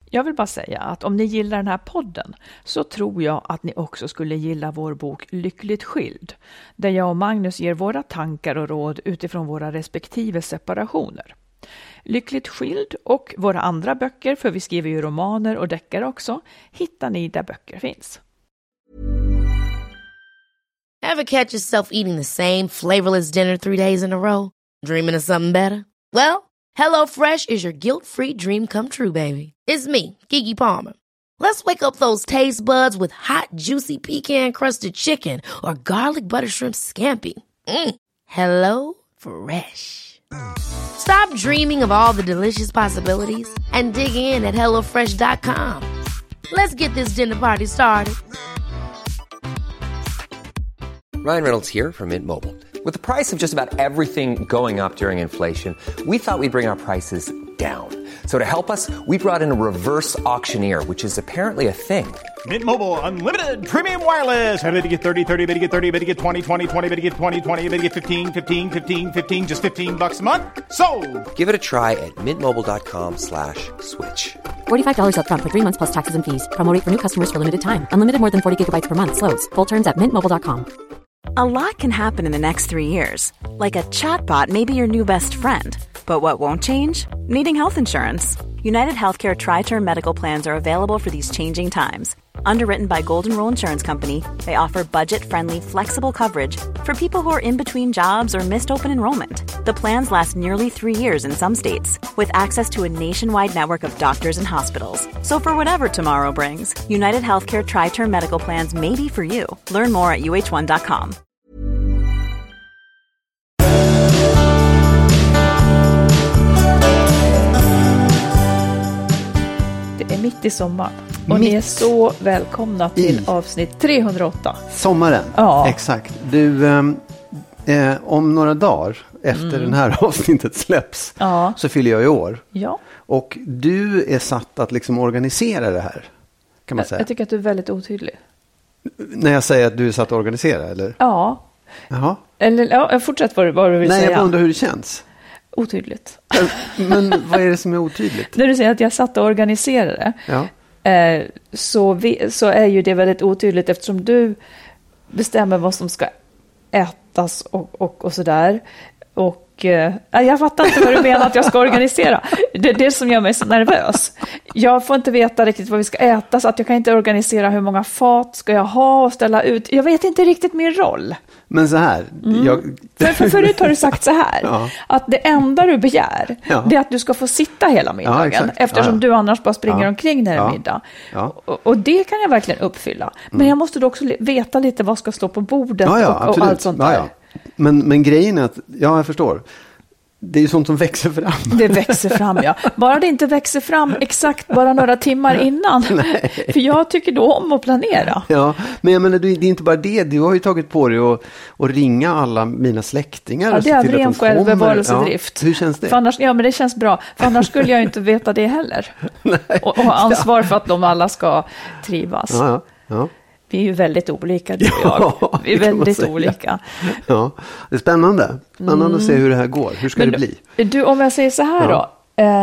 Jag vill bara säga att om ni gillar den här podden så tror jag att ni också skulle gilla vår bok Lyckligt skild, där jag och Magnus ger våra tankar och råd utifrån våra respektive separationer. Lyckligt skild och våra andra böcker, för vi skriver ju romaner och deckare också, hittar ni där böcker finns. Ever catch yourself eating the same flavorless dinner 3 days in a row? Dreaming of something better? Well, HelloFresh is your guilt-free dream come true, baby. It's me, Keke Palmer. Let's wake up those taste buds with hot, juicy pecan-crusted chicken or garlic butter shrimp scampi. Hello Fresh. Stop dreaming of all the delicious possibilities and dig in at HelloFresh.com. Let's get this dinner party started. Ryan Reynolds here from Mint Mobile. With the price of just about everything going up during inflation, we thought we'd bring our prices down. So to help us, we brought in a reverse auctioneer, which is apparently a thing. Mint Mobile Unlimited Premium Wireless. How to get 30, 30, how to get 30, how to get 20, 20, 20, how to get 20, 20, how to get 15, 15, 15, 15, just $15 a month? Sold! Give it a try at mintmobile.com/switch. $45 up front for 3 months plus taxes and fees. Promo rate for new customers for limited time. Unlimited more than 40 gigabytes per month. Slows full terms at mintmobile.com. A lot can happen in the next 3 years. Like a chatbot may be your new best friend. But what won't change? Needing health insurance. United Healthcare Tri-Term Medical Plans are available for these changing times. Underwritten by Golden Rule Insurance Company, they offer budget-friendly, flexible coverage for people who are in between jobs or missed open enrollment. The plans last nearly 3 years in some states, with access to a nationwide network of doctors and hospitals. So for whatever tomorrow brings, United Healthcare Tri-Term Medical Plans may be for you. Learn more at uh1.com. Det är mitt i sommaren. Och ni är så välkomna till avsnitt 308. Sommaren, ja. Exakt. Du, om några dagar efter den här avsnittet släpps så fyller jag i år. Ja. Och du är satt att liksom organisera det här, kan man säga. Jag tycker att du är väldigt otydlig. När jag säger att du är satt att organisera, eller? Ja. Jaha. Eller, jag fortsätter vad du vill säga. Nej, jag undrar hur det känns. Otydligt. Men vad är det som är otydligt? När du säger att jag satt och organiserade så är ju det väldigt otydligt, eftersom du bestämmer vad som ska ätas och sådär. Och jag fattar inte vad du menar att jag ska organisera. Det är det som gör mig så nervös. Jag får inte veta riktigt vad vi ska äta, så att jag kan inte organisera hur många fat ska jag ha och ställa ut. Jag vet inte riktigt min roll. Men så här. Förut har du sagt så här. Att det enda du begär det är att du ska få sitta hela middagen. Eftersom du annars bara springer omkring när det är middag. Och det kan jag verkligen uppfylla. Men jag måste då också veta lite vad ska stå på bordet och allt sånt där. Men grejen är att, jag förstår. Det är ju sånt som växer fram. Det växer fram, ja. Bara det inte växer fram exakt bara några timmar innan. För jag tycker då om att planera. Ja, men jag menar, det är inte bara det. Du har ju tagit på dig att ringa alla mina släktingar. Ja, det är ren självbevarelsedrift. Ja, hur känns det? För annars, men det känns bra. För annars skulle jag inte veta det heller. Och ha ansvar för att de alla ska trivas. Ja. Vi är ju väldigt olika, du och jag. Vi är väldigt olika. Ja, det är spännande. Spännande att se hur det här går. Hur ska det bli? Du, om jag säger så här då.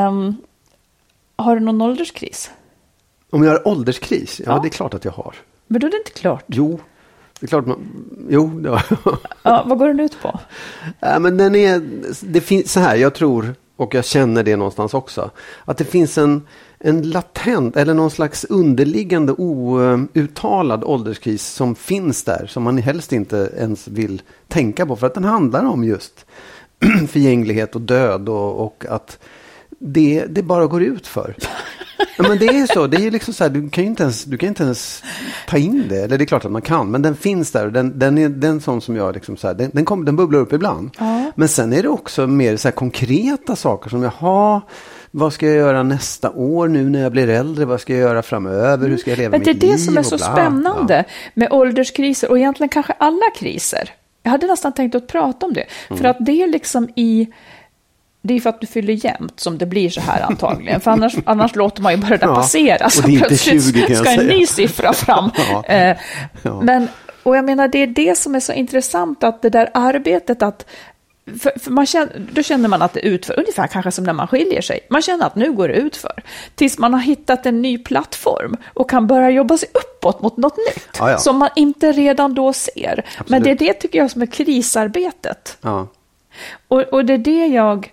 Har du någon ålderskris? Om jag har ålderskris? Ja, det är klart att jag har. Men då är det inte klart. Jo, det är klart Jo, det har jag. Ja, vad går den ut på? Men det finns så här, jag tror, och jag känner det någonstans också, att det finns en latent eller någon slags underliggande outtalad ålderskris som finns där, som man helst inte ens vill tänka på, för att den handlar om just förgänglighet och död och att det bara går ut för. Ja, men det är så, det är liksom så här, du kan inte ens ta in det, eller det är klart att man kan, men den finns där och den är den sån som jag liksom så här, den bubblar upp ibland. Men sen är det också mer så här konkreta saker som vad ska jag göra nästa år nu när jag blir äldre? Vad ska jag göra framöver? Hur ska jag leva mitt liv? Det är det som är så spännande med ålderskriser, och egentligen kanske alla kriser. Jag hade nästan tänkt att prata om det. För att det är liksom det är för att du fyller jämnt som det blir så här antagligen. För annars låter man ju bara det passera. Så plötsligt 20, ska en ny siffra fram. Men, och jag menar, det är det som är så intressant, att det där arbetet att För då känner man att det är utför, ungefär kanske som när man skiljer sig. Man känner att nu går det utför. Tills man har hittat en ny plattform och kan börja jobba sig uppåt mot något nytt. Som man inte redan då ser. Absolut. Men det är det tycker jag som är krisarbetet. Ja. Och det är det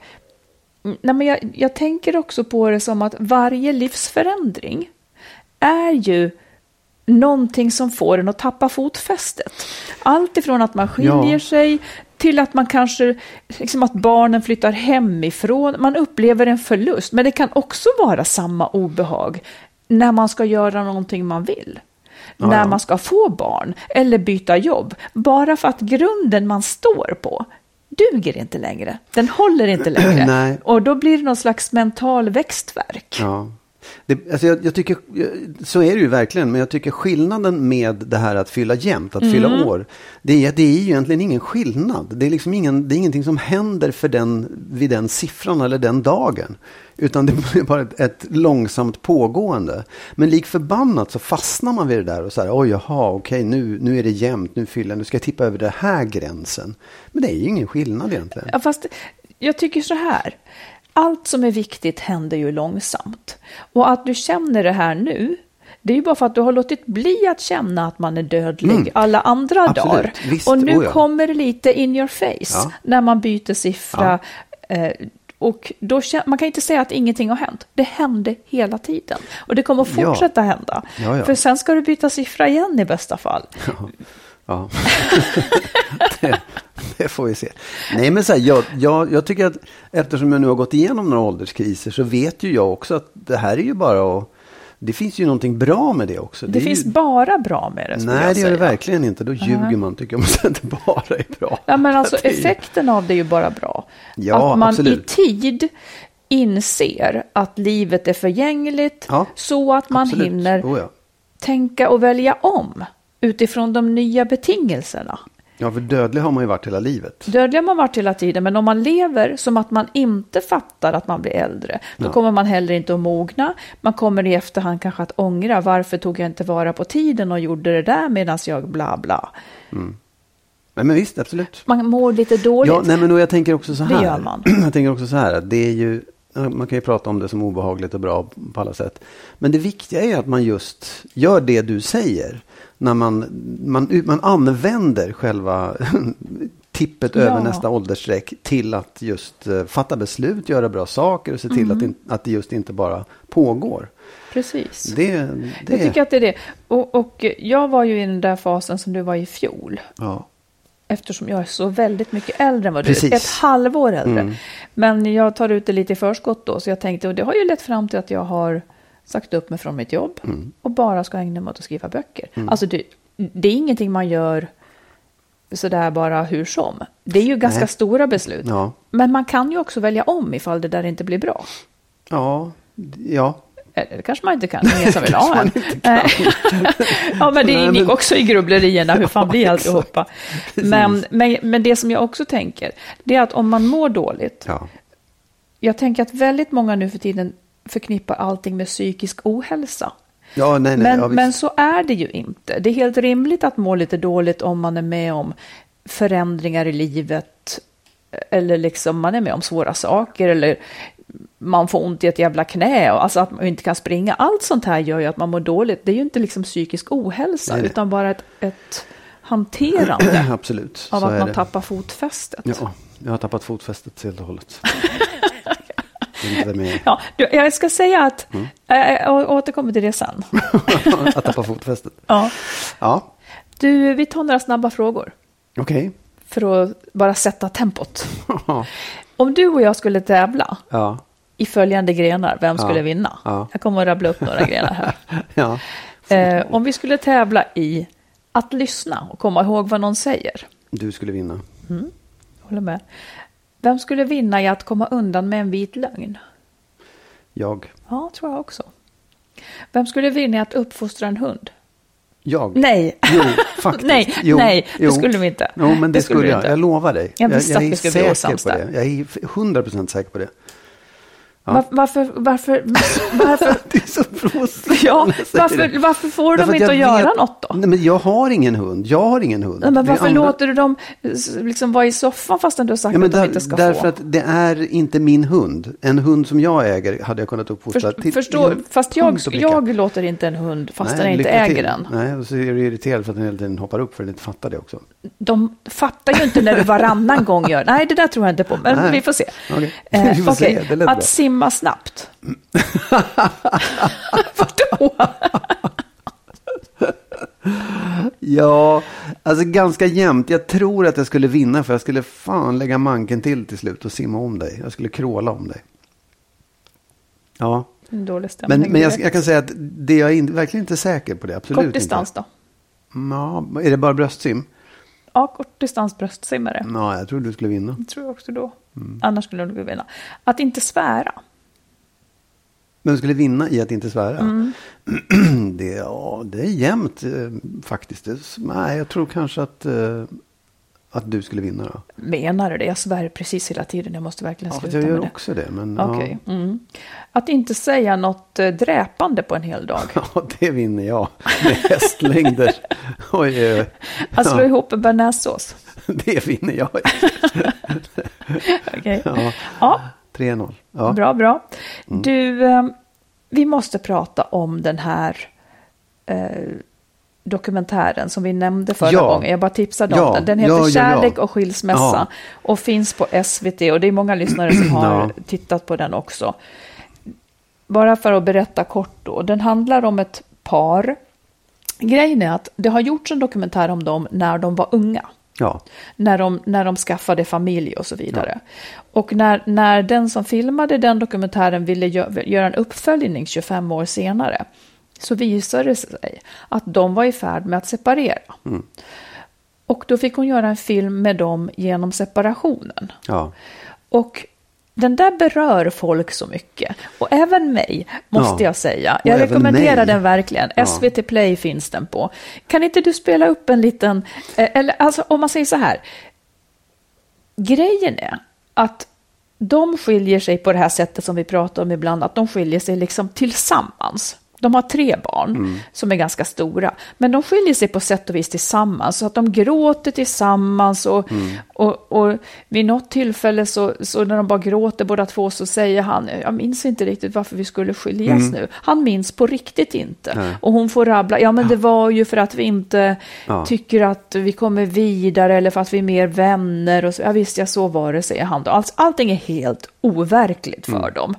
jag tänker också på det som att varje livsförändring är ju någonting som får en att tappa fotfästet. Allt ifrån att man skiljer sig till att man kanske, liksom att barnen flyttar hemifrån. Man upplever en förlust. Men det kan också vara samma obehag när man ska göra någonting man vill. När man ska få barn eller byta jobb. Bara för att grunden man står på duger inte längre. Den håller inte längre. Nej. Och då blir det någon slags mental växtverk. Ja. Jag tycker, så är det ju verkligen, men jag tycker skillnaden med det här att fylla jämnt, att fylla år, det är ju egentligen ingen skillnad. Det är liksom det är ingenting som händer vid den siffran eller den dagen, utan det är bara ett långsamt pågående. Men lik förbannat så fastnar man vid det där och så här, okej, nu är det jämnt, nu ska jag tippa över den här gränsen. Men det är ju ingen skillnad egentligen. Ja, fast jag tycker så här. Allt som är viktigt händer ju långsamt. Och att du känner det här nu, det är ju bara för att du har låtit bli att känna att man är dödlig alla andra dagar. Visst, och nu kommer det lite in your face när man byter siffra. Och då man kan inte säga att ingenting har hänt. Det hände hela tiden. Och det kommer att fortsätta hända. För sen ska du byta siffra igen i bästa fall. Ja. Det får vi se. Nej, men så här, jag tycker att eftersom jag nu har gått igenom några ålderskriser så vet ju jag också att det här är ju bara det finns ju någonting bra med det också. Det finns bara bra med det. Nej, det gör det verkligen inte. Då ljuger man, tycker jag, att det bara är bra. Ja, men alltså effekten av det är ju bara bra. Ja, att man absolut. i tid inser att livet är förgängligt så att man hinner tänka och välja om utifrån de nya betingelserna. Ja, för dödlig har man ju varit hela livet. Dödlig har man varit hela tiden, men om man lever som att man inte fattar att man blir äldre, då kommer man heller inte att mogna. Man kommer i efterhand kanske att ångra, varför tog jag inte vara på tiden och gjorde det där medan jag bla bla. Men visst, absolut. Man mår lite dåligt. Ja, nej, men jag tänker också så här. Det gör man. Jag tänker också så här att det är ju, man kan ju prata om det som obehagligt och bra på alla sätt. Men det viktiga är att man just gör det du säger. När man använder själva tippet över nästa åldersstreck till att just fatta beslut, göra bra saker och se till att det just inte bara pågår. Precis. Jag tycker att det är det. Och jag var ju i den där fasen som du var i fjol. Ja. Eftersom jag är så väldigt mycket äldre än vad du är. Ett halvår äldre. Men jag tar ut det lite i förskott då. Så jag tänkte, och det har ju lett fram till att jag har sagt upp mig från mitt jobb och bara ska ägna mig åt att skriva böcker. Alltså det är ingenting man gör sådär bara hur som. Det är ju ganska stora beslut. Ja. Men man kan ju också välja om ifall det där inte blir bra. Ja. Det kanske man inte kan. Ingen som vill ha en. Ja, men det ingick också i grubblerierna. Hur fan blir alltihopa? Men det som jag också tänker, det är att om man mår dåligt. Ja. Jag tänker att väldigt många nu för tiden förknippar allting med psykisk ohälsa. Ja, nej, men så är det ju inte. Det är helt rimligt att må lite dåligt om man är med om förändringar i livet. Eller liksom man är med om svåra saker. Eller man får ont i ett jävla knä. Alltså att man inte kan springa. Allt sånt här gör ju att man mår dåligt. Det är ju inte liksom psykisk ohälsa. Nej. Utan bara ett hanterande. Absolut. Av att man tappar fotfästet. Ja, jag har tappat fotfästet helt och hållet. Ja, jag ska säga att jag återkommer till det sen. Att tappa fotfästet. Ja. Du, vi tar några snabba frågor. Okej. För att bara sätta tempot. Om du och jag skulle tävla i följande grenar, vem skulle vinna? Ja. Jag kommer att rabbla upp några grenar här. Om vi skulle tävla i att lyssna och komma ihåg vad någon säger. Du skulle vinna. Håller med. Vem skulle vinna i att komma undan med en vit lögn? Jag. Ja, tror jag också. Vem skulle vinna i att uppfostra en hund? Jag? Nej. Jo, faktiskt. Nej, det skulle vi inte. Jo, men det skulle jag. Jag lovar dig. Jag är säker på det. Jag är 100% säker på det. Ja. Varför? Det är så provocerande. Ja, varför får de inte att göra något då? Nej, men jag har ingen hund. Nej, men varför låter du dem liksom vara i soffan fastän du har sagt att de inte ska därför få? Att det är inte min hund. En hund som jag äger hade jag kunnat uppfostra Fast jag låter inte en hund fast den inte äger den. Nej, och så är du irriterad för att den hela tiden hoppar upp för att den inte fattar det också. De fattar ju inte när du varannan gång gör. Nej, det där tror jag inte på. Men vi får se. Vi får se. Det är lätt att bra. simma snabbt. Vadå? Ja, alltså ganska jämnt. Jag tror att jag skulle vinna för jag skulle fan lägga manken till slut och simma om dig. Jag skulle kråla om dig. Ja. Dålig stämning. Men jag kan säga att det jag är verkligen inte säker på det. Absolut kort distans inte. Då? Ja, är det bara bröstsim? Ja, kort distans bröstsimmare. Ja, jag tror du skulle vinna. Jag tror också då. Annars skulle du vinna. Att inte svära. Men du skulle vinna i att inte svära? Det är jämnt faktiskt. Nej, jag tror kanske att du skulle vinna då. Menar du det? Jag svär precis hela tiden. Jag måste verkligen sluta jag gör med det. också det. Men, okay. Att inte säga något dräpande på en hel dag. Ja, det vinner jag. Med hästlängder. Oj. Att slå ihop en bearnaisesås. Det vinner jag. Okej. Ja. 3-0. Ja. Bra. Du, vi måste prata om den här dokumentären som vi nämnde förra gången. Jag bara tipsade om den. Den heter Kärlek och skilsmässa och finns på SVT och det är många lyssnare som har tittat på den också. Bara för att berätta kort då. Den handlar om ett par. Grejen är att det har gjorts en dokumentär om dem när de var unga. Ja. När de skaffade familj och så vidare. Ja. Och när den som filmade den dokumentären ville göra en uppföljning 25 år senare så visade det sig att de var i färd med att separera. Och då fick hon göra en film med dem genom separationen. Ja. Och den där berör folk så mycket. Och även mig, måste jag säga. Jag rekommenderar den verkligen. SVT Play finns den på. Kan inte du spela upp en liten... eller alltså, om man säger så här. Grejen är att de skiljer sig på det här sättet som vi pratar om ibland. Att de skiljer sig liksom tillsammans. De har 3 barn som är ganska stora. Men de skiljer sig på sätt och vis tillsammans. Så att de gråter tillsammans. Och vid något tillfälle så när de bara gråter båda två så säger han, jag minns inte riktigt varför vi skulle skiljas nu. Han minns på riktigt inte. Och hon får rabbla, men det var ju för att vi inte tycker att vi kommer vidare. Eller för att vi är mer vänner. Och så. Ja visst, så var det, säger han då. Allting är helt overkligt för dem.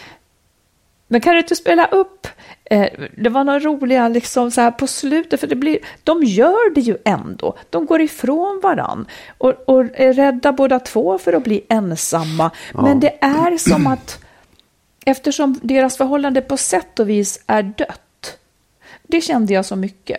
Men kan du inte spela upp? Det var några roliga liksom så här på slutet, för de gör det ju ändå. De går ifrån varann och är rädda båda två för att bli ensamma. Ja. Men det är som att eftersom deras förhållande på sätt och vis är dött. Det kände jag så mycket.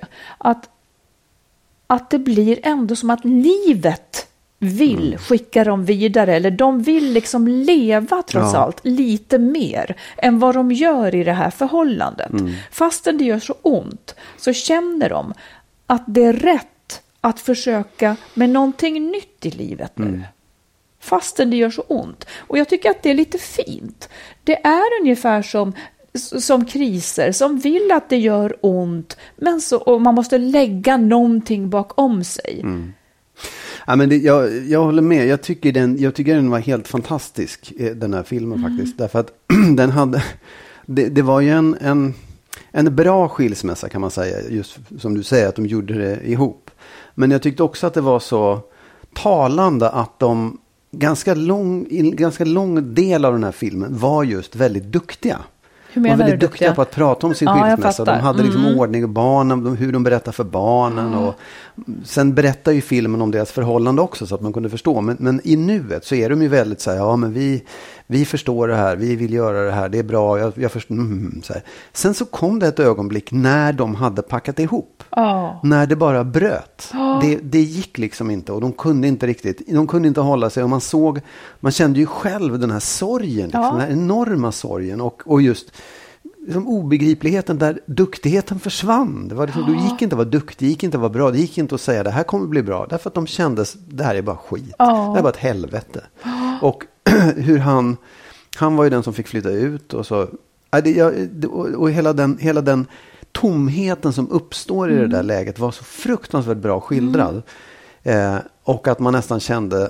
Att det blir ändå som att livet vill skicka dem vidare, eller de vill liksom leva trots allt lite mer än vad de gör i det här förhållandet. Fastän det gör så ont så känner de att det är rätt att försöka med någonting nytt i livet nu. Fastän det gör så ont. Och jag tycker att det är lite fint. Det är ungefär som kriser som vill att det gör ont, men och man måste lägga någonting bakom sig. Ja, men jag håller med. Jag tycker den var helt fantastisk, den här filmen faktiskt. Därför att den hade... Det var ju en bra skilsmässa kan man säga. Just som du säger, att de gjorde det ihop. Men jag tyckte också att det var så talande att de ganska lång del av den här filmen var just väldigt duktiga. Hur menar de var väldigt du duktiga på att prata om sin skilsmässa. De hade liksom ordning och barnen, hur de berättar för barnen. Och sen berättar ju filmen om deras förhållande också så att man kunde förstå. Men i nuet så är de ju väldigt så här, men vi förstår det här, vi vill göra det här, det är bra, jag förstår. Så här. Sen så kom det ett ögonblick när de hade packat ihop. När det bara bröt. Det gick liksom inte och de kunde inte hålla sig. Och man kände ju själv den här sorgen, liksom, den här enorma sorgen och just liksom obegripligheten där duktigheten försvann. Det var liksom, du gick inte att vara duktig, det gick inte att vara bra, det gick inte att säga det här kommer bli bra. Därför att de kändes, det här är bara skit. Det här är bara ett helvete. Och hur han var ju den som fick flytta ut och så. Och hela den tomheten som uppstår i det där läget var så fruktansvärt bra skildrad. Och att man nästan kände,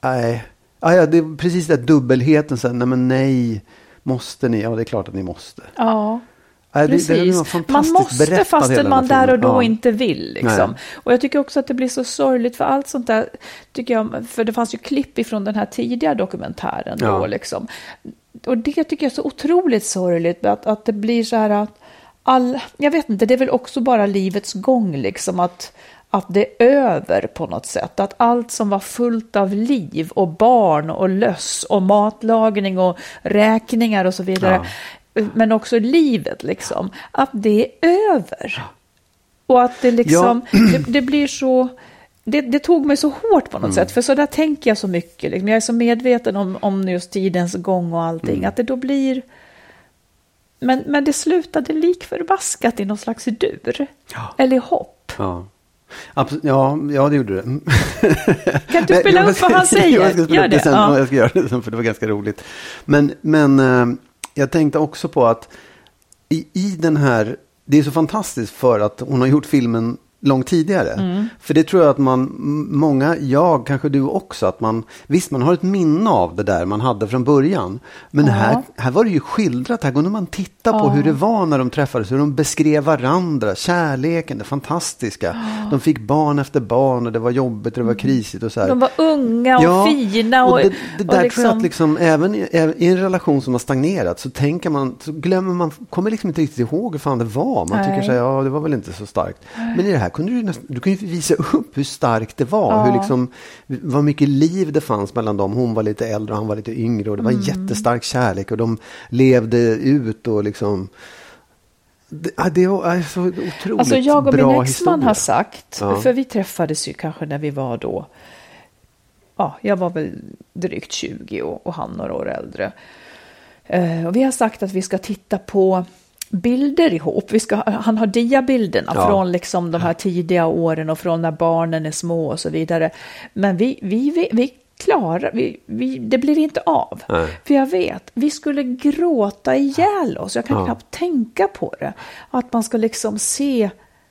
det är precis det dubbelheten. Så, nej, måste ni? Ja, det är klart att ni måste. Ja. Precis. Man måste fastän man där och då inte vill. Liksom. Och jag tycker också att det blir så sorgligt för allt sånt där. Tycker jag, för det fanns ju klipp ifrån den här tidiga dokumentären. Då, liksom. Och det tycker jag är så otroligt sorgligt. Att det blir så här att jag vet inte, det är väl också bara livets gång. Liksom, att det är över på något sätt. Att allt som var fullt av liv och barn och löss och matlagning och räkningar och så vidare. Men också livet liksom. Att det är över. Och att det liksom, det blir så, det tog mig så hårt på något sätt. För så där tänker jag så mycket. Liksom. Jag är så medveten om just tidens gång och allting. Att det då blir, men det slutade likförbaskat i någon slags dur. Eller hopp. Ja, det gjorde det. Kan du spela upp vad han säger? Jag ska spela upp det sen. Jag ska göra det sen, för det var ganska roligt. Men jag tänkte också på att i den här, det är så fantastiskt för att hon har gjort filmen långt tidigare. För det tror jag att kanske du också, att man har ett minne av det där man hade från början. Men här var det ju skildrat, här kunde man titta på hur det var när de träffades, hur de beskrev varandra, kärleken, det fantastiska. De fick barn efter barn och det var jobbigt och det var krisigt och så här. De var unga och fina. Och det där liksom, tror jag att liksom, även i en relation som har stagnerat så glömmer man, kommer liksom inte riktigt ihåg hur fan det var. Man tycker så här, det var väl inte så starkt. Men i det här kunde du kan ju visa upp hur starkt det var. Hur liksom, vad mycket liv det fanns mellan dem. Hon var lite äldre och han var lite yngre. Och det var en jättestark kärlek. Och de levde ut och liksom... Det är så otroligt bra. Alltså jag och min exman historia. har sagt, för vi träffades ju kanske när vi var då, jag var väl drygt 20 och han några år äldre. Och vi har sagt att vi ska titta på bilder ihop. Han har diabilderna från liksom de här tidiga åren och från när barnen är små och så vidare. Men vi klarar, det blir inte av. För jag vet, vi skulle gråta ihjäl oss. Jag kan knappt tänka på det. Att man ska liksom se,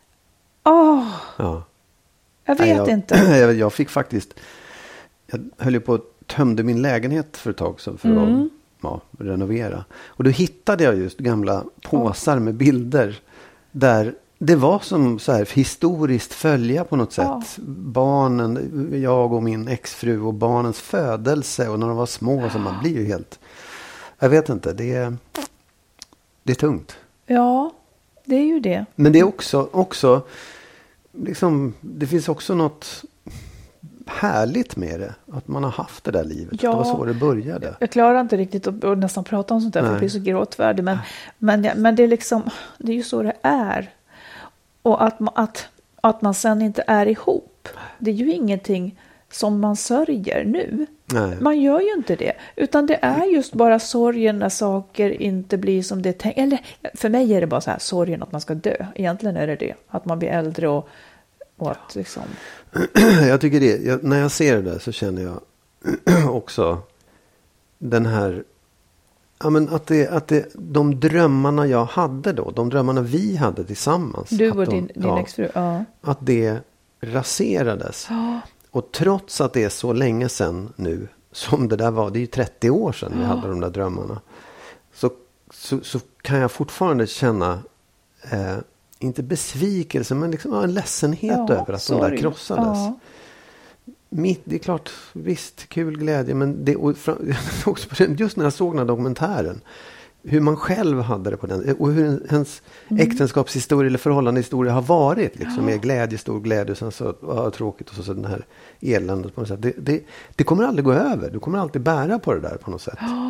jag vet inte. Jag fick faktiskt, jag höll ju på att tömde min lägenhet för ett tag sedan för att renovera. Och då hittade jag just gamla påsar med bilder där det var som så här historiskt följa på något sätt. Barnen, jag och min exfru och barnens födelse och när de var små så man blir ju helt, jag vet inte, det är tungt. Ja, det är ju det. Men det är också liksom, det finns också något härligt med det. Att man har haft det där livet. Det var så det började. Jag klarar inte riktigt att nästan prata om sånt där. För det blir så gråtvärdigt. Men det är liksom, det är ju så det är. Och att man sen inte är ihop. Det är ju ingenting som man sörjer nu. Nej. Man gör ju inte det. Utan det är just bara sorgen när saker inte blir som det är tänkt. Eller för mig är det bara så här, sorgen att man ska dö. Egentligen är det. Att man blir äldre och att liksom... Jag tycker det. När jag ser det där så känner jag också den här... Ja, men att de drömmarna jag hade då, de drömmarna vi hade tillsammans. Du och din exfru. Ja. Att det raserades. Ja. Och trots att det är så länge sedan nu som det där var, det är ju 30 år sedan vi hade de där drömmarna. Så kan jag fortfarande känna... inte besvikelse, men liksom en ledsenhet över att de där krossades. Ja. Det är klart, visst, kul glädje, men det, också just när jag såg den här dokumentären, hur man själv hade det på den, och hur ens äktenskapshistoria eller förhållandehistoria har varit, liksom, med glädje, stor glädje, och sen så tråkigt, och så den här eländet på något sätt. Det kommer aldrig gå över, du kommer alltid bära på det där på något sätt. Ja.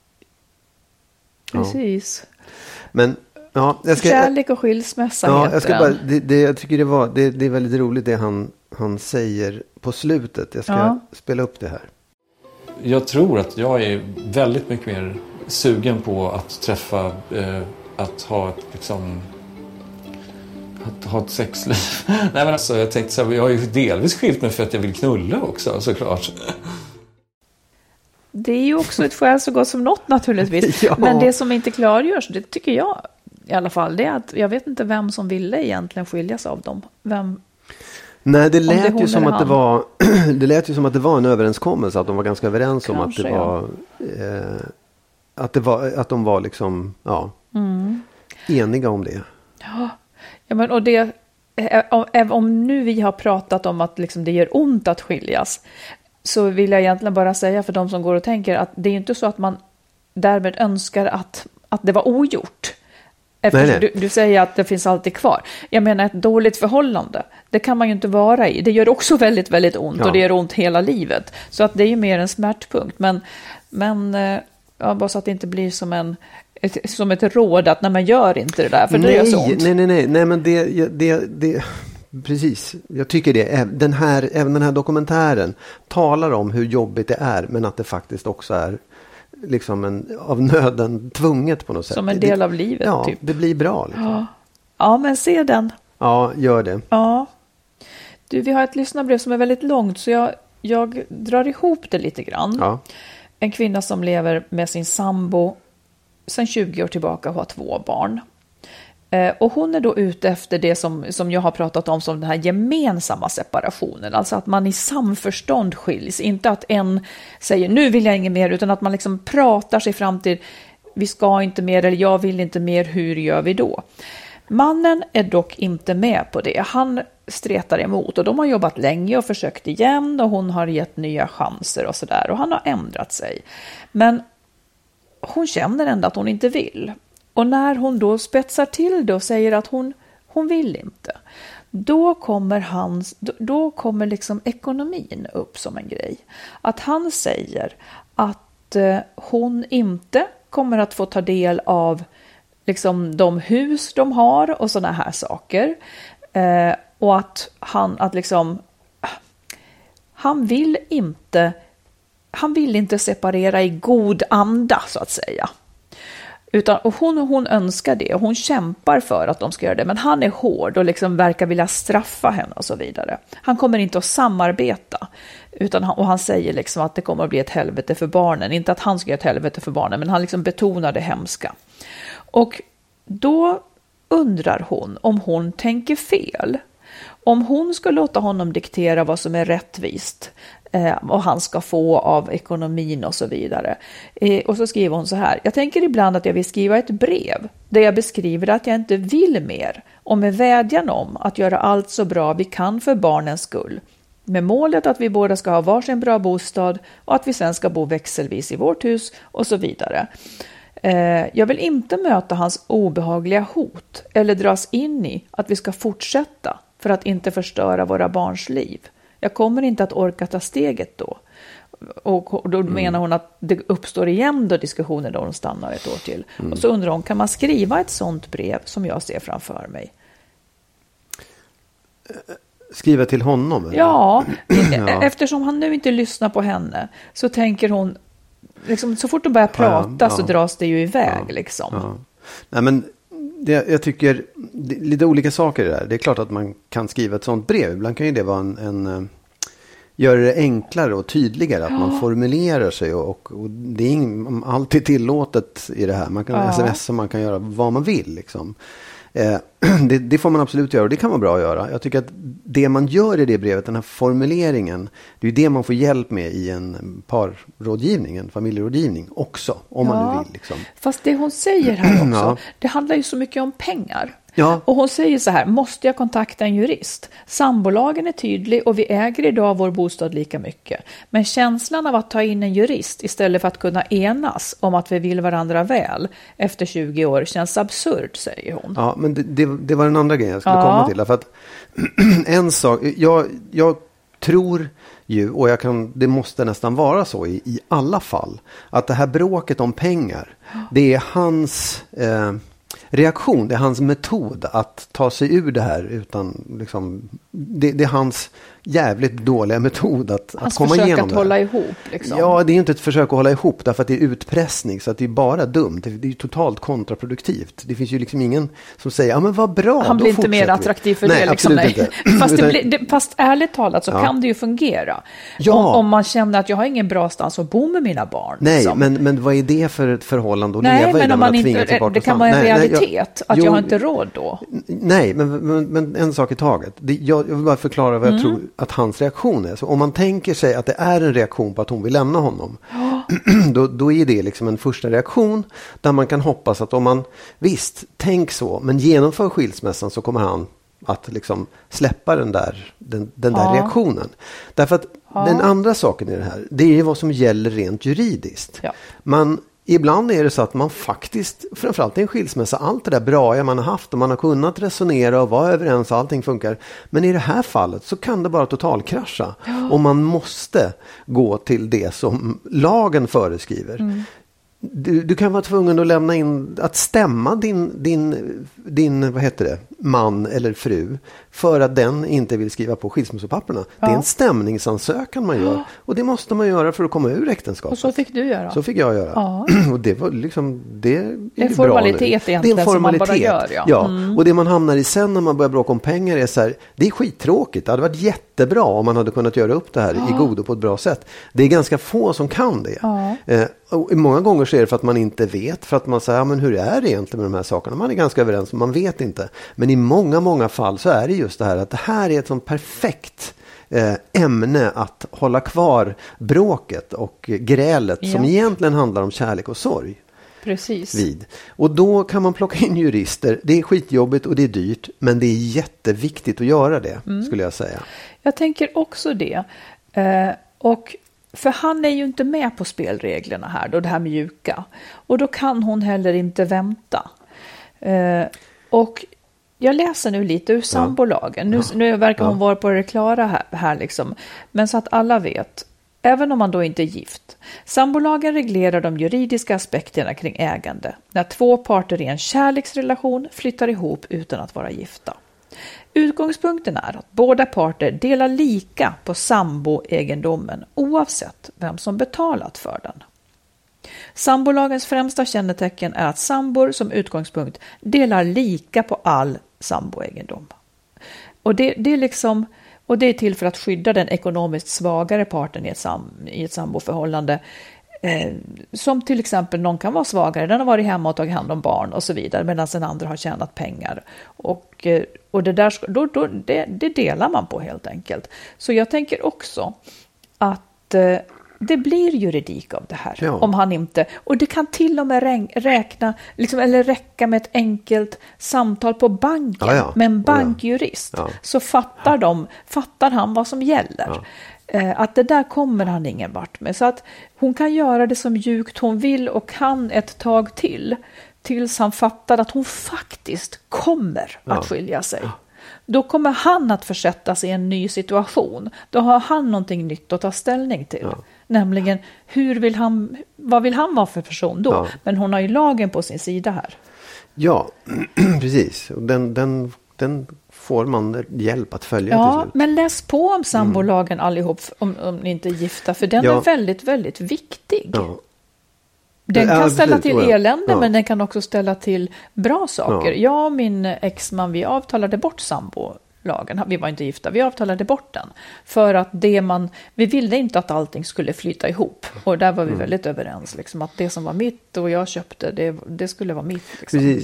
Precis. Men kärlek och skilsmässa. Jag tycker det är väldigt roligt det han säger på slutet. Jag ska spela upp det här. Jag tror att jag är väldigt mycket mer sugen på att träffa, att ha ett sexliv. Nej, men alltså, jag tänkte så här, jag har ju delvis skilt mig för att jag vill knulla också, såklart. det är ju också ett skäl så gott som något naturligtvis. Ja. Men det som inte klargörs, det tycker jag i alla fall, det är att jag vet inte vem som ville egentligen skiljas av dem. Nej, det lät ju som att det var det lät ju som att det var en överenskommelse, att de var ganska överens om att det var att de var liksom eniga om det. Ja, men och det om nu vi har pratat om att liksom det gör ont att skiljas, så vill jag egentligen bara säga för de som går och tänker att det är inte så att man därmed önskar att det var ogjort. Eftersom du säger att det finns alltid kvar. Jag menar, ett dåligt förhållande, det kan man ju inte vara i. Det gör också väldigt, väldigt ont och det gör ont hela livet. Så att det är ju mer en smärtpunkt. Men bara så att det inte blir som ett råd att när man gör inte det där, för det gör så ont. Nej, men det precis. Jag tycker det. Även den här dokumentären talar om hur jobbigt det är, men att det faktiskt också är liksom av nöden tvunget på något sätt. Som en del av livet. Ja, typ. Det blir bra. Liksom. Ja, men se den. Ja, gör det. Ja. Du, vi har ett lyssnarbrev som är väldigt långt, så jag drar ihop det lite grann. Ja. En kvinna som lever med sin sambo sedan 20 år tillbaka och har 2 barn. Och hon är då ute efter det som jag har pratat om som den här gemensamma separationen. Alltså att man i samförstånd skiljs. Inte att en säger nu vill jag inget mer, utan att man liksom pratar sig fram till vi ska inte mer eller jag vill inte mer, hur gör vi då? Mannen är dock inte med på det. Han stretar emot och de har jobbat länge och försökt igen och hon har gett nya chanser och sådär. Och han har ändrat sig. Men hon känner ändå att hon inte vill. Och när hon då spetsar till det och säger att hon vill inte, då kommer liksom ekonomin upp som en grej. Att han säger att hon inte kommer att få ta del av liksom de hus de har och såna här saker. Och att han vill inte separera i god anda, så att säga. Och hon önskar det och hon kämpar för att de ska göra det. Men han är hård och liksom verkar vilja straffa henne och så vidare. Han kommer inte att samarbeta. Och han säger liksom att det kommer att bli ett helvete för barnen. Inte att han ska göra ett helvete för barnen, men han liksom betonar det hemska. Och då undrar hon om hon tänker fel. Om hon ska låta honom diktera vad som är rättvist och han ska få av ekonomin och så vidare. Och så skriver hon så här: jag tänker ibland att jag vill skriva ett brev där jag beskriver att jag inte vill mer och med vädjan om att göra allt så bra vi kan för barnens skull. Med målet att vi båda ska ha varsin bra bostad och att vi sen ska bo växelvis i vårt hus och så vidare. Jag vill inte möta hans obehagliga hot eller dras in i att vi ska fortsätta för att inte förstöra våra barns liv. Jag kommer inte att orka ta steget då. Och då menar hon att det uppstår igen då diskussioner då hon stannar ett år till. Och så undrar hon, kan man skriva ett sånt brev som jag ser framför mig? Skriva till honom? Eller? Ja, eftersom han nu inte lyssnar på henne så tänker hon, liksom, så fort de börjar prata så dras det ju iväg. Liksom. Ja. Nej, men jag tycker lite olika saker där. Det är klart att man kan skriva ett sånt brev. Ibland kan ju det vara göra det enklare och tydligare att man formulerar sig och det är alltid tillåtet i det här. Man kan sms och man kan göra vad man vill liksom. Det får man absolut göra och det kan vara bra att göra. Jag tycker att det man gör i det brevet, den här formuleringen, det är det man får hjälp med i en parrådgivning, en familjerådgivning också, om man nu vill. Liksom. Fast det hon säger här också, det handlar ju så mycket om pengar. Ja. Och hon säger så här: måste jag kontakta en jurist? Sambolagen är tydlig och vi äger idag vår bostad lika mycket. Men känslan av att ta in en jurist istället för att kunna enas om att vi vill varandra väl efter 20 år känns absurd, säger hon. Ja, men det var den andra grejen jag skulle komma till. För att en sak, jag tror ju, och det måste nästan vara så i alla fall, att det här bråket om pengar, det är hans reaktion, det är hans metod att ta sig ur det här utan liksom det är hans jävligt dåliga metod att komma igenom det. Hans försök att hålla ihop liksom. Ja, det är inte ett försök att hålla ihop därför att det är utpressning, så att det är bara dumt. Det är totalt kontraproduktivt. Det finns ju liksom ingen som säger, ja men vad bra. Han blir inte mer attraktiv för det liksom. Inte. Fast ärligt talat så kan det ju fungera. Ja. Om man känner att jag har ingen bra stans att bo med mina barn. Nej, liksom. men vad är det för ett förhållande att leva i? Men om man inte, det kan vara en realitet att jag har inte råd då. Nej, men en sak i taget. Jag vill bara förklara vad jag tror att hans reaktion är. Så om man tänker sig att det är en reaktion på att hon vill lämna honom, då är det liksom en första reaktion där man kan hoppas att om man, visst, tänk så, men genomför skilsmässan så kommer han att liksom släppa den där reaktionen. Därför att den andra saken i det här, det är vad som gäller rent juridiskt. Ja. Ibland är det så att man faktiskt, framförallt i en skilsmässa, allt det där bra man har haft och man har kunnat resonera och vara överens och allting funkar. Men i det här fallet så kan det bara totalkrascha. Och man måste gå till det som lagen föreskriver. Du kan vara tvungen att lämna in, att stämma din vad heter det, man eller fru för att den inte vill skriva på skilsmässopapperna. Det är en stämningsansökan man gör. Och det måste man göra för att komma ur äktenskapet. Och så fick du göra. Så fick jag göra. Ja. Och det var liksom, det är en formalitet egentligen. Det är en formalitet. Som man bara gör, Och det man hamnar i sen när man börjar bråka om pengar är så här, det är skittråkigt. Det hade varit jättebra om man hade kunnat göra upp det här i godo på ett bra sätt. Det är ganska få som kan det. Och många gånger så är det för att man inte vet, för att man säger, men hur är det egentligen med de här sakerna? Man är ganska överens, man vet inte. Men i många fall så är det just det här att det här är ett sånt perfekt ämne att hålla kvar bråket och grälet som egentligen handlar om kärlek och sorg. Precis. Vid. Och då kan man plocka in jurister. Det är skitjobbigt och det är dyrt, men det är jätteviktigt att göra det, skulle jag säga. Jag tänker också det. Och för han är ju inte med på spelreglerna här då, det här mjuka. Och då kan hon heller inte vänta. Och jag läser nu lite ur sambolagen. Nu verkar hon vara på det klara här liksom. Men så att alla vet, även om man då inte är gift. Sambolagen reglerar de juridiska aspekterna kring ägande. När två parter i en kärleksrelation flyttar ihop utan att vara gifta. Utgångspunkten är att båda parter delar lika på samboegendomen oavsett vem som betalat för den. Sambolagens främsta kännetecken är att sambor som utgångspunkt delar lika på all samboegendom. Och det är liksom, och det är till för att skydda den ekonomiskt svagare parten i ett samboförhållande. Som till exempel någon kan vara svagare, den har varit hemma och tagit hand om barn och så vidare, medan den andra har tjänat pengar. Och det där det delar man på helt enkelt. Så jag tänker också att det blir juridik av det här. Om han inte, och det kan till och med räkna liksom, eller räcka med ett enkelt samtal på banken med en bankjurist. Så fattar han vad som gäller. Att det där kommer han ingen vart med. Så att hon kan göra det som mjukt hon vill och kan ett tag tills han fattar att hon faktiskt kommer att skilja sig. Då kommer han att försättas i en ny situation. Då har han någonting nytt att ta ställning till. Nämligen, vad vill han vara för person då? Men hon har ju lagen på sin sida här. Ja, precis. Den får man hjälp att följa till slut. Men läs på om sambolagen allihop om ni inte är gifta. För den är väldigt, väldigt viktig. Den kan ställa till elände, men den kan också ställa till bra saker. Jag och min exman, vi avtalade bort sambolagen. Vi var inte gifta, vi avtalade bort den. För att vi ville inte att allting skulle flyta ihop. Och där var vi väldigt överens. Liksom, att det som var mitt och jag köpte, det skulle vara mitt. Liksom. Precis.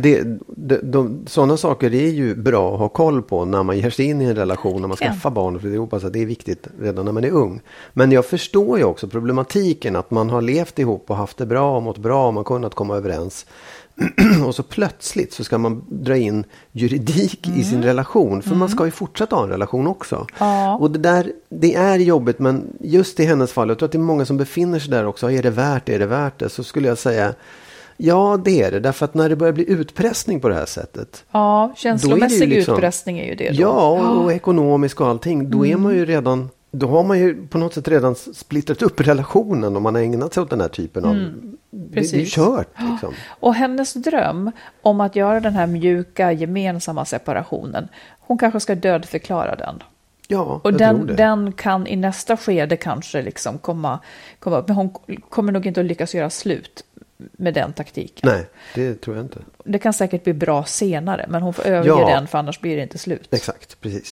Sådana saker är ju bra att ha koll på när man ger sig in i en relation, när man skaffar barn. För det är viktigt redan när man är ung. Men jag förstår ju också problematiken att man har levt ihop och haft det bra och mått bra och man kunnat komma överens. Och så plötsligt så ska man dra in juridik i sin relation. För man ska ju fortsätta ha en relation också. Och det är jobbigt, men just i hennes fall, jag tror att det är många som befinner sig där också. Är det värt det? Så skulle jag säga, ja det är det. Därför att när det börjar bli utpressning på det här sättet. Ja, känslomässig utpressning är ju det då. Ja, och ekonomisk och allting. Då är man ju redan då har man ju på något sätt redan splittrat upp relationen om man har ägnat sig åt den här typen av... Det är ju kört. Liksom. Och hennes dröm om att göra den här mjuka gemensamma separationen, hon kanske ska dödförklara den. Ja, och den kan i nästa skede kanske liksom komma upp. Men hon kommer nog inte att lyckas göra slut med den taktiken. Nej, det tror jag inte. Det kan säkert bli bra senare, men hon får överge den, för annars blir det inte slut. Exakt, precis.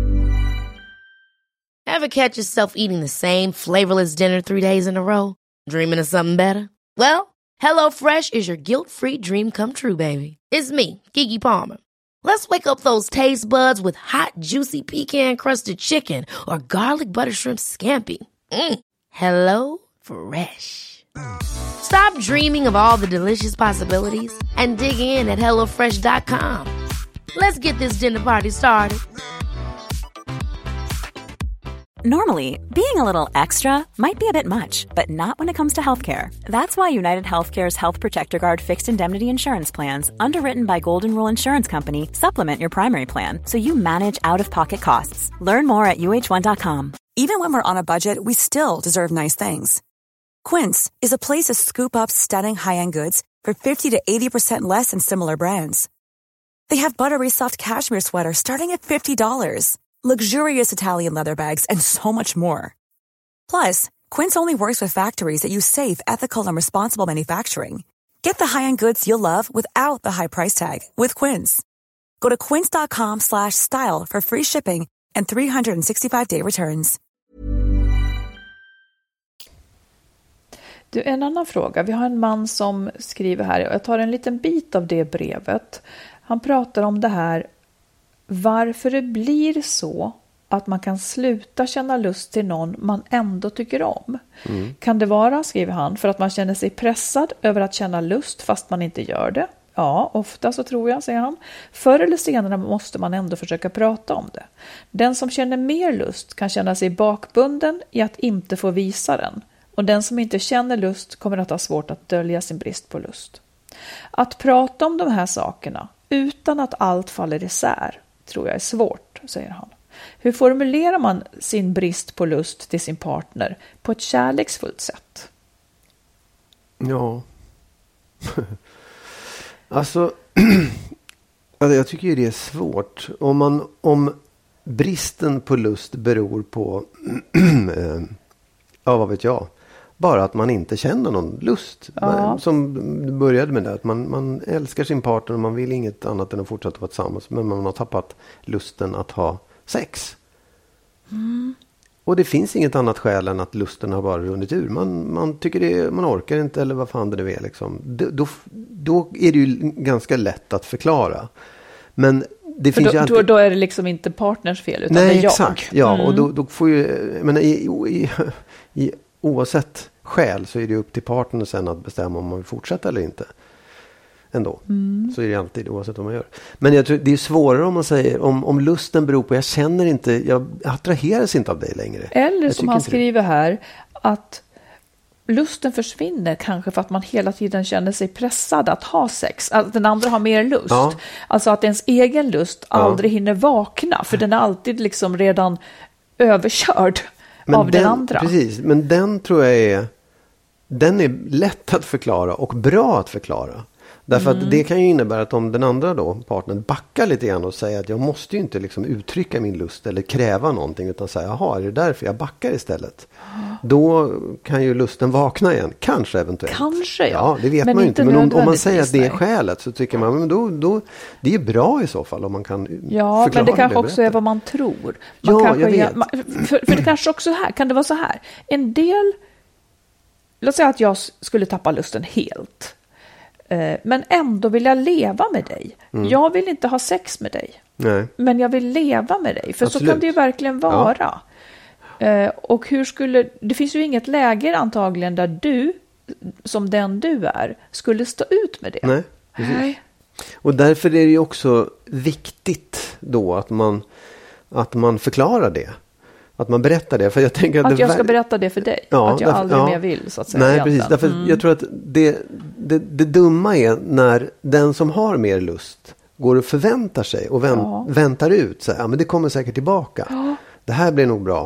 Ever catch yourself eating the same flavorless dinner 3 days in a row? Dreaming of something better? Well, HelloFresh is your guilt-free dream come true, baby. It's me, Keke Palmer. Let's wake up those taste buds with hot, juicy pecan-crusted chicken or garlic butter shrimp scampi. Hello Fresh. Stop dreaming of all the delicious possibilities and dig in at HelloFresh.com. Let's get this dinner party started. Normally, being a little extra might be a bit much, but not when it comes to healthcare. That's why United Healthcare's Health Protector Guard fixed indemnity insurance plans, underwritten by Golden Rule Insurance Company, supplement your primary plan so you manage out-of-pocket costs. Learn more at UH1.com. Even when we're on a budget, we still deserve nice things. Quince is a place to scoop up stunning high-end goods for 50 to 80% less than similar brands. They have buttery soft cashmere sweaters starting at $50, luxurious Italian leather bags, and so much more. Plus, Quince only works with factories that use safe, ethical, and responsible manufacturing. Get the high-end goods you'll love without the high price tag with Quince. Go to quince.com/style for free shipping and 365-day returns. Du, en annan fråga. Vi har en man som skriver här, och jag tar en liten bit av det brevet. Han pratar om det här, varför det blir så att man kan sluta känna lust till någon man ändå tycker om. Kan det vara, skriver han, för att man känner sig pressad över att känna lust fast man inte gör det? Ja, ofta så tror jag, säger han. Förr eller senare måste man ändå försöka prata om det. Den som känner mer lust kan känna sig bakbunden i att inte få visa den. Och den som inte känner lust kommer att ha svårt att dölja sin brist på lust. Att prata om de här sakerna utan att allt faller isär tror jag är svårt, säger han. Hur formulerar man sin brist på lust till sin partner på ett kärleksfullt sätt? Ja. Alltså, jag tycker ju det är svårt. Om bristen på lust beror på, ja vad vet jag, bara att man inte känner någon lust. Ja. Som du började med det, att man älskar sin partner och man vill inget annat än att fortsätta vara tillsammans. Men man har tappat lusten att ha sex. Och det finns inget annat skäl än att lusten har bara runnit ur. Man tycker det, man orkar inte, eller vad fan det nu är liksom. Då är det ju ganska lätt att förklara. Men det finns alltid... då är det liksom inte partners fel, utan nej, det är jag. Exakt. Ja, och då får ju, men i oavsett skäl så är det upp till partnern sen att bestämma om man vill fortsätta eller inte. Ändå. Så är det alltid, oavsett vad man gör. Men jag tror det är svårare om man säger, om lusten beror på, jag känner inte, jag attraheras inte av dig längre. Eller som han skriver här, att lusten försvinner kanske för att man hela tiden känner sig pressad att ha sex. Att den andra har mer lust. Ja. Alltså att ens egen lust aldrig hinner vakna, för den är alltid liksom redan överkörd av den andra. Precis, men den tror jag den är lätt att förklara och bra att förklara. Därför att det kan ju innebära att om den andra då, partnern, backar lite grann och säger att jag måste ju inte liksom uttrycka min lust eller kräva någonting, utan säga, jaha, är det därför jag backar istället? Då kan ju lusten vakna igen, kanske eventuellt. Kanske, ja. Det vet man ju inte, men om man säger att det är skälet så tycker man, men då det är bra i så fall om man kan förklara. Men det kanske också är vad man tror. Jag vet. För det kanske också kan det vara så här. En del, låt säga att jag skulle tappa lusten helt. Men ändå vill jag leva med dig. Jag vill inte ha sex med dig. Nej. Men jag vill leva med dig. För absolut. Så kan det ju verkligen vara. Ja. Och det finns ju inget läge antagligen där du, som den du är, skulle stå ut med det. Nej, precis. Nej. Och därför är det ju också viktigt då att man förklarar det. Att man berättar det. För jag tänker att jag ska berätta det för dig. Ja, att jag aldrig mer vill, så att säga. Nej, precis. Därför jag tror att det dumma är när den som har mer lust går och förväntar sig och väntar ut. Så här, men det kommer säkert tillbaka. Ja. Det här blir nog bra.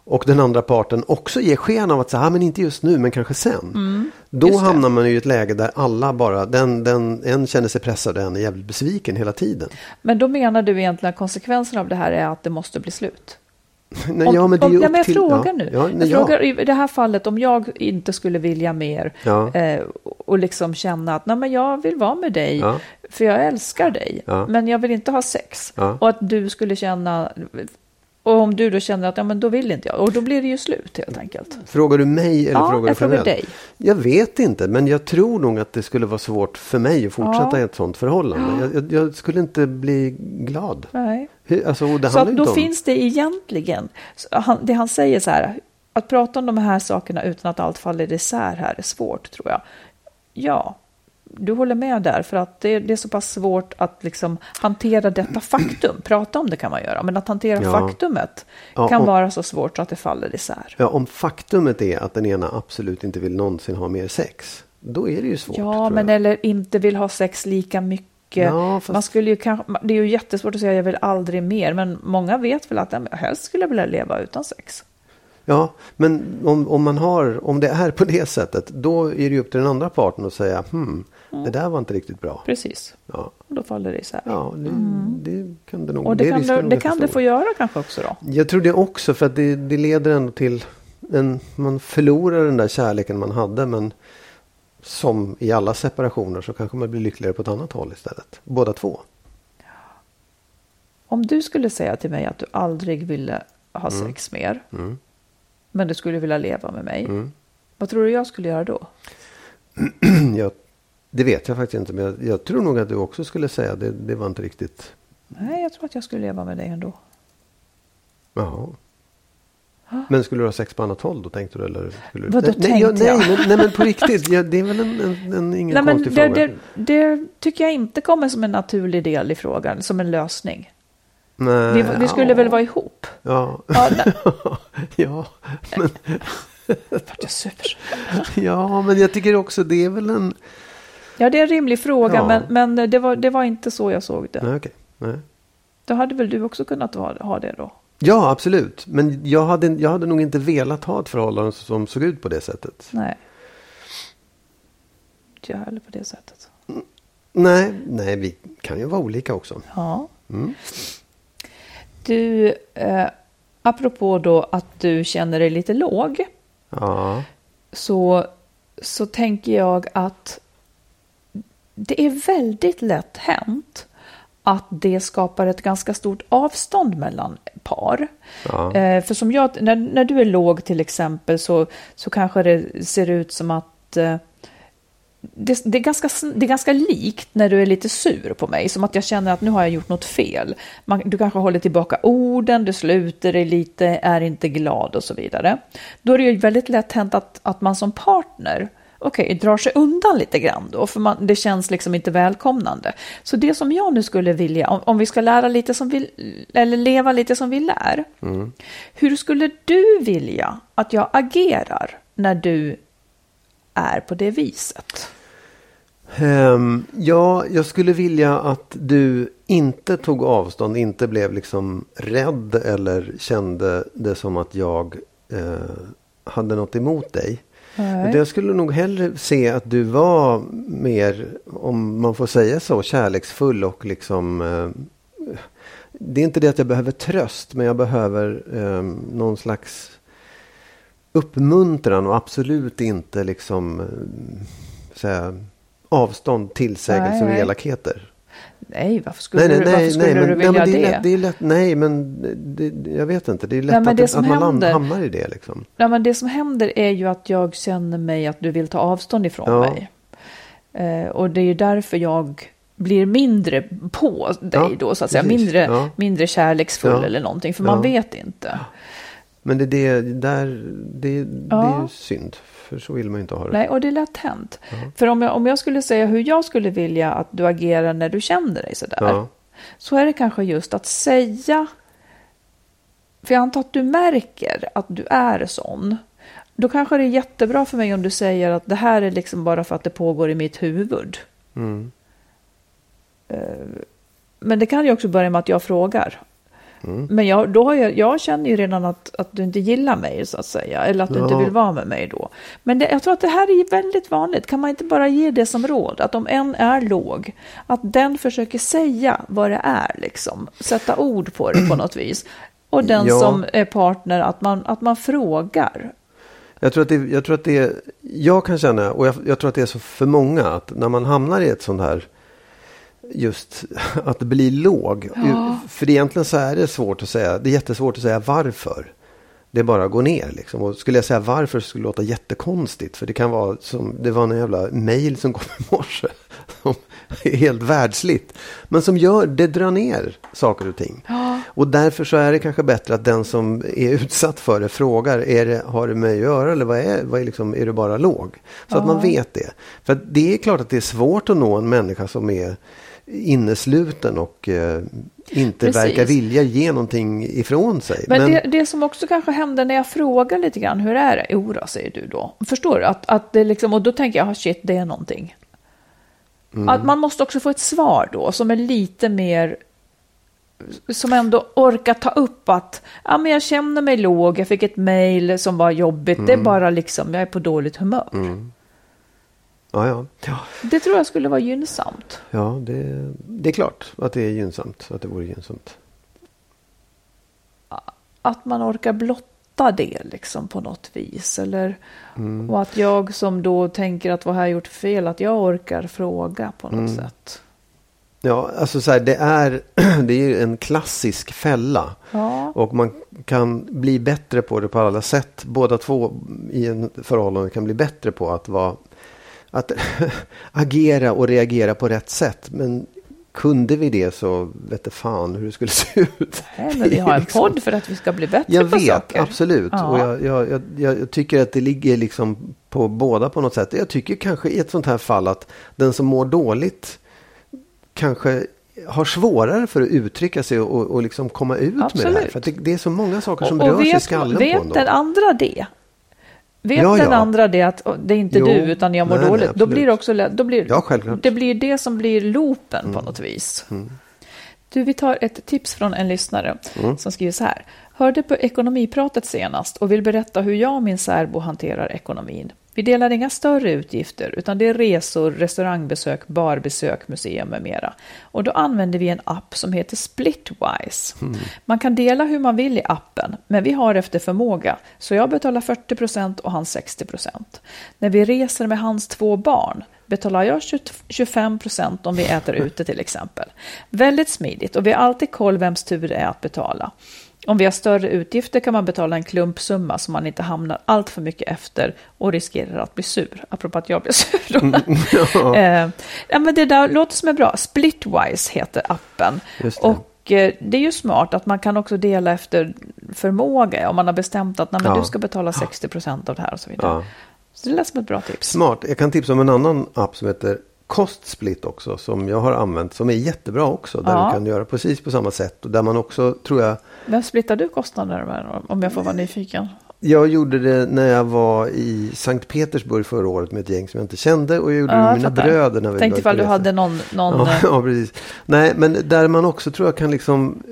och den andra parten också ger sken av att säga, men inte just nu, men kanske sen. Då hamnar man i ett läge där alla bara, en känner sig pressad och en är jävligt besviken hela tiden. Men då menar du egentligen att konsekvensen av det här är att det måste bli slut? Nej, ja, men det är ju upp till... Jag frågar i det här fallet, om jag inte skulle vilja mer och liksom känna att nej, men jag vill vara med dig för jag älskar dig, men jag vill inte ha sex. Och att du skulle känna... Och om du då känner att men då vill inte jag. Och då blir det ju slut helt enkelt. Frågar du mig eller frågar du frågar dig? Jag vet inte, men jag tror nog att det skulle vara svårt för mig att fortsätta i ett sånt förhållande. Jag skulle inte bli glad. Nej. Alltså, det så att då finns det egentligen, det han säger så här, att prata om de här sakerna utan att allt faller isär här är svårt, tror jag. Ja, du håller med där, för att det är så pass svårt att liksom hantera detta faktum. Prata om det kan man göra, men att hantera faktumet kan vara så svårt att det faller isär. Ja, om faktumet är att den ena absolut inte vill någonsin ha mer sex, då är det ju svårt. Ja, men eller inte vill ha sex lika mycket. Ja, fast... man skulle ju det är ju jättesvårt att säga jag vill aldrig mer, men många vet väl att helst skulle jag vilja leva utan sex. Ja, men om det är på det sättet, då är det ju upp till den andra parten att säga det där var inte riktigt bra. Precis. Ja. Och då faller det isär. Ja, det kan det nog. Och det kan det få göra kanske också då. Jag tror det också, för att det leder ändå till man förlorar den där kärleken man hade, men som i alla separationer så kanske man blir lyckligare på ett annat håll istället. Båda två. Om du skulle säga till mig att du aldrig ville ha sex mer, men du skulle vilja leva med mig, vad tror du jag skulle göra då? Det vet jag faktiskt inte, men jag tror nog att du också skulle säga det var inte riktigt. Nej, jag tror att jag skulle leva med dig ändå. Jaha. Men skulle du ha sex på annat håll då, tänkte du? Eller skulle vad då tänkte jag? Nej, men på riktigt, det är väl ingen konstig fråga. Det tycker jag inte kommer som en naturlig del i frågan, som en lösning. Nej, vi skulle väl vara ihop? Ja. Ja, men... Ja, men jag tycker också det är väl en... Ja, det är en rimlig fråga, men det var inte så jag såg det. Nej, okej. Nej. Då hade väl du också kunnat ha det då? Ja, absolut. Men jag hade nog inte velat ha ett förhållande som såg ut på det sättet. Nej. Inte jag heller på det sättet. Nej, vi kan ju vara olika också. Ja. Du, apropå då att du känner dig lite låg. Ja. Så tänker jag att det är väldigt lätt hänt att det skapar ett ganska stort avstånd mellan par. Ja. För som när du är låg till exempel så kanske det ser ut som att det är ganska likt när du är lite sur på mig. Som att jag känner att nu har jag gjort något fel. Du kanske håller tillbaka orden, du sluter dig lite, är inte glad och så vidare. Då är det ju väldigt lätt hänt att man som partner drar sig undan lite grann då. För det känns liksom inte välkomnande. Så det som jag nu skulle vilja, om vi ska lära lite som vi, eller leva lite som vi lär. Hur skulle du vilja att jag agerar när du är på det viset? Jag skulle vilja att du inte tog avstånd, inte blev liksom rädd eller kände det som att jag hade något emot dig. Jag skulle nog hellre se att du var mer, om man får säga så, kärleksfull och liksom det är inte det att jag behöver tröst, men jag behöver någon slags uppmuntran och absolut inte liksom avstånd, tillsägelse och elakheter. Nej, varför skulle du vilja det? Det är lätt, nej, men jag vet inte. Det är lätt att man hamnar i det. Liksom. Ja, men det som händer är ju att jag känner mig att du vill ta avstånd ifrån mig. Och det är ju därför jag blir mindre på dig då, så att säga. Mindre kärleksfull eller någonting, för man vet inte. Men det är ju synd. För så vill man inte ha det. Nej, och det är lätt hänt. För om jag skulle säga hur jag skulle vilja att du agerar när du känner dig sådär. Så är det kanske just att säga. För jag antar att du märker att du är sån. Då kanske det är jättebra för mig om du säger att det här är liksom bara för att det pågår i mitt huvud. Men det kan ju också börja med att jag frågar. Men jag känner ju redan att du inte gillar mig så att säga. Eller att du inte vill vara med mig då. Men jag tror att det här är väldigt vanligt. Kan man inte bara ge det som råd? Att om en är låg, att den försöker säga vad det är liksom. Sätta ord på det på något vis. Och den som är partner, att man frågar. Jag tror att det jag kan känna, och jag tror att det är så för många, att när man hamnar i ett sånt här, just att det blir låg. För egentligen så är det svårt att säga, det är jättesvårt att säga varför. Det är bara att gå ner liksom. Och skulle jag säga varför så skulle det låta jättekonstigt. För det kan vara som, det var en jävla mejl som kom i morse. Som är helt världsligt. Men som det drar ner saker och ting. Och därför så är det kanske bättre att den som är utsatt för det frågar, har det med att göra eller vad är liksom, är det bara låg? Så att man vet det. För det är klart att det är svårt att nå en människa som är innesluten och inte verkar vilja ge någonting ifrån sig. Men det som också kanske händer när jag frågar lite grann, hur är det? Jo då, säger du då. Förstår du? Att det liksom, och då tänker jag, shit, det är någonting. Att man måste också få ett svar då som är lite mer, som ändå orkar ta upp att men jag känner mig låg, jag fick ett mejl som var jobbigt, det är bara liksom, jag är på dåligt humör. Ja. Det tror jag skulle vara gynnsamt. Ja, det är klart att det är gynnsamt, att det vore gynnsamt. Att man orkar blotta det liksom på något vis. Eller, och att jag som då tänker att vad har jag gjort fel, att jag orkar fråga på något sätt. Ja, alltså så här, det är ju en klassisk fälla. Ja. Och man kan bli bättre på det på alla sätt. Båda två i en förhållande kan bli bättre på att agera och reagera på rätt sätt. Men kunde vi det så vet jag fan hur det skulle se ut. Nej, men vi har en podd för att vi ska bli bättre på saker. Jag vet, absolut. Ja. Och jag tycker att det ligger liksom på båda på något sätt. Jag tycker kanske i ett sånt här fall att den som mår dåligt kanske har svårare för att uttrycka sig och liksom komma ut med det här. För att det är så många saker som rör sig i skallen på en. Vet den andra det? Den andra det att det är inte du utan jag mår dåligt. Då blir det också det blir det som blir loopen på något vis. Du, vi tar ett tips från en lyssnare som skriver så här. Hörde på ekonomipratet senast och vill berätta hur jag och min särbo hanterar ekonomin. Vi delar inga större utgifter utan det är resor, restaurangbesök, barbesök, museum med mera. Och då använder vi en app som heter Splitwise. Man kan dela hur man vill i appen, men vi har efter förmåga. Så jag betalar 40% och han 60%. När vi reser med hans 2 barn betalar jag 25% om vi äter ute till exempel. Väldigt smidigt och vi har alltid koll vems tur det är att betala. Om vi har större utgifter kan man betala en klumpsumma så man inte hamnar allt för mycket efter och riskerar att bli sur. Apropå att jag blir sur. Men det där låter som är bra. Splitwise heter appen. Och det är ju smart att man kan också dela efter förmåga. Om man har bestämt att du ska betala 60% av det här och så vidare. Så det lät som ett bra tips. Smart. Jag kan tipsa om en annan app som heter Kostsplit också, som jag har använt, som är jättebra också, där du kan göra precis på samma sätt och där man också, tror jag... Vem splittar du kostnader med, om jag får vara nyfiken? Jag gjorde det när jag var i Sankt Petersburg förra året med ett gäng som jag inte kände, och jag gjorde det med mina bröder när vi tänkte ifall du hade någon... Ja, precis. Nej, men där man också tror jag kan liksom,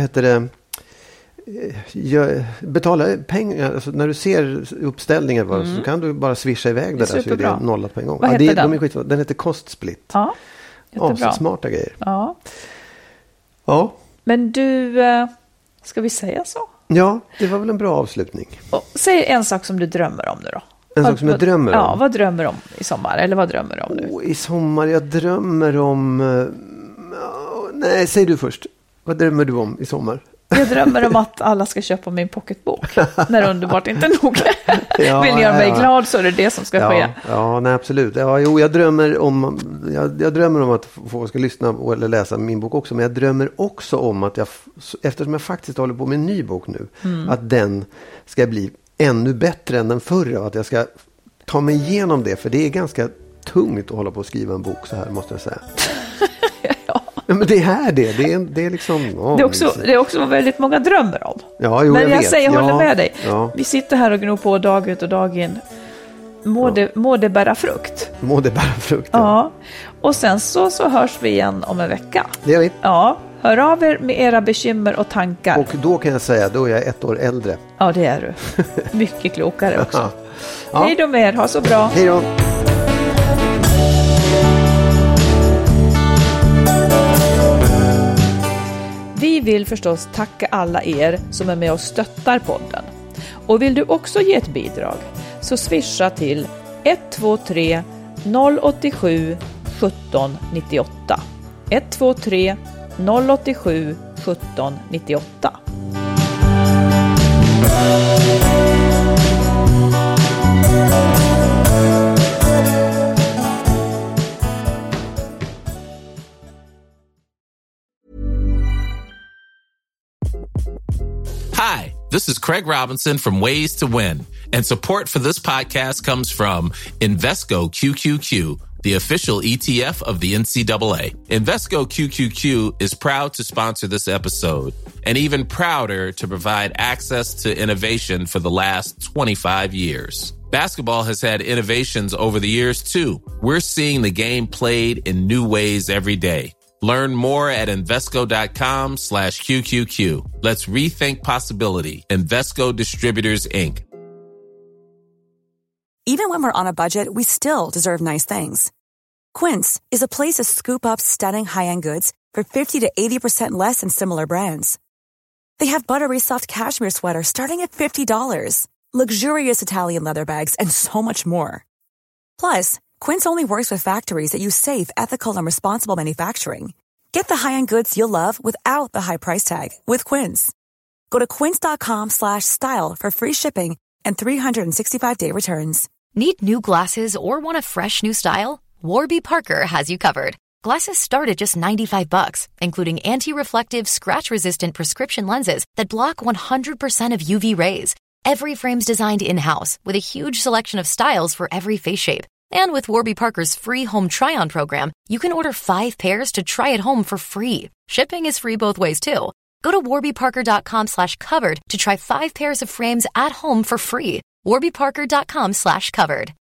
betala pengar, alltså när du ser uppställningen så kan du bara swisha iväg det där så är det nollat på en gång. Vad heter den? Den heter Kostsplit. Ja, jättebra. Så smarta grejer. Ja. Men du, ska vi säga så? Ja, det var väl en bra avslutning. Säg en sak som du drömmer om nu då. En sak som jag drömmer om? Ja, vad drömmer du om i sommar? Eller vad drömmer du om nu? I sommar, jag drömmer om... Nej, säg du först. Vad drömmer du om i sommar? Jag drömmer om att alla ska köpa min pocketbok. När underbart inte nog vill göra mig glad, så är det som ska ske. Ja, nej, absolut. Ja, jag drömmer om att folk ska lyssna eller läsa min bok också. Men jag drömmer också om att eftersom jag faktiskt håller på med en ny bok nu, att den ska bli ännu bättre än den förra. Att jag ska ta mig igenom det. För det är ganska tungt att hålla på och skriva en bok så här, måste jag säga. Ja, men det är det är liksom... det är också vad väldigt många drömmer om. Ja, men jag håller med dig. Ja. Vi sitter här och gnor på dag ut och dag in. Må det bära frukt. Må det bära frukt, ja. Och sen så hörs vi igen om en vecka. Det gör vi. Ja, Hör av er med era bekymmer och tankar. Och då kan jag säga, då är jag 1 år äldre. Ja, det är du. Mycket klokare också. Ja. Hej då med er, ha så bra. Hej då. Vi vill förstås tacka alla er som är med och stöttar podden. Och vill du också ge ett bidrag så swisha till 123 087 17 98. 123 087 17 98. Hi, this is Craig Robinson from Ways to Win, and support for this podcast comes from Invesco QQQ, the official ETF of the NCAA. Invesco QQQ is proud to sponsor this episode, and even prouder to provide access to innovation for the last 25 years. Basketball has had innovations over the years, too. We're seeing the game played in new ways every day. Learn more at Invesco.com/QQQ. Let's rethink possibility. Invesco Distributors, Inc. Even when we're on a budget, we still deserve nice things. Quince is a place to scoop up stunning high-end goods for 50 to 80% less than similar brands. They have buttery soft cashmere sweaters starting at $50, luxurious Italian leather bags, and so much more. Plus, Quince only works with factories that use safe, ethical, and responsible manufacturing. Get the high-end goods you'll love without the high price tag with Quince. Go to quince.com/style for free shipping and 365-day returns. Need new glasses or want a fresh new style? Warby Parker has you covered. Glasses start at just $95, including anti-reflective, scratch-resistant prescription lenses that block 100% of UV rays. Every frame's designed in-house with a huge selection of styles for every face shape. And with Warby Parker's free home try-on program, you can order 5 pairs to try at home for free. Shipping is free both ways, too. Go to warbyparker.com/covered to try 5 pairs of frames at home for free. warbyparker.com/covered.